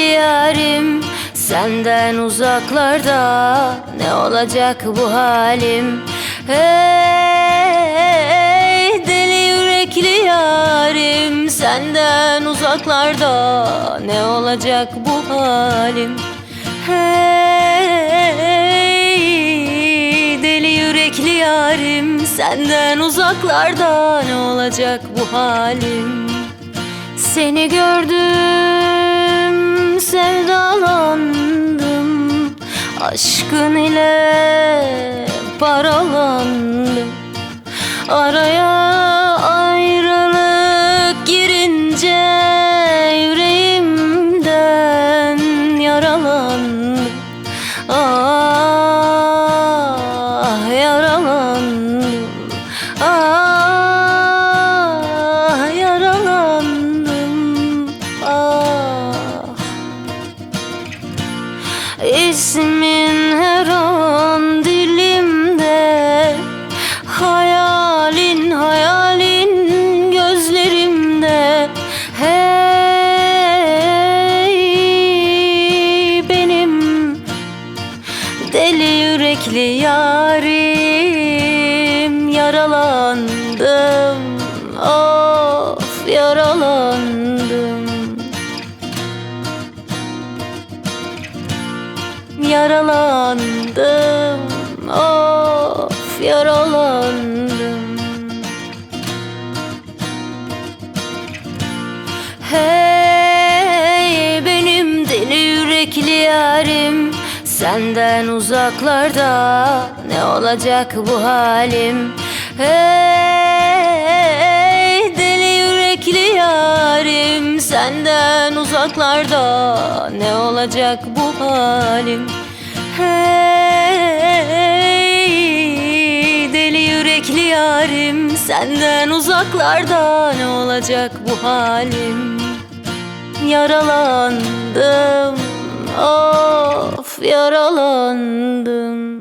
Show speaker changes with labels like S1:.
S1: yarim, senden uzaklarda ne olacak bu halim? Hey deli yürekli yarim, senden uzaklarda ne olacak bu halim? Hey deli yürekli yarim, senden uzaklarda ne olacak bu halim? Seni gördüm, sevdalandım, aşkın ile paralandım. Araya ayrılık girince yüreğimden yaralandım. Ah yaralandım, ah yaralandım, ah. İsmin her an dilimde, hayalin hayalin gözlerimde. Hey benim deli yürekli yarim, yaralandım, of yaralandım. Yaralandım, of yaralandım. Hey benim deli yürekli yarim, senden uzaklarda ne olacak bu halim? Hey deli yürekli yarim, senden uzaklarda ne olacak bu halim? Hey deli yürekli yarim, senden uzaklarda ne olacak bu halim? Yaralandım, of yaralandım.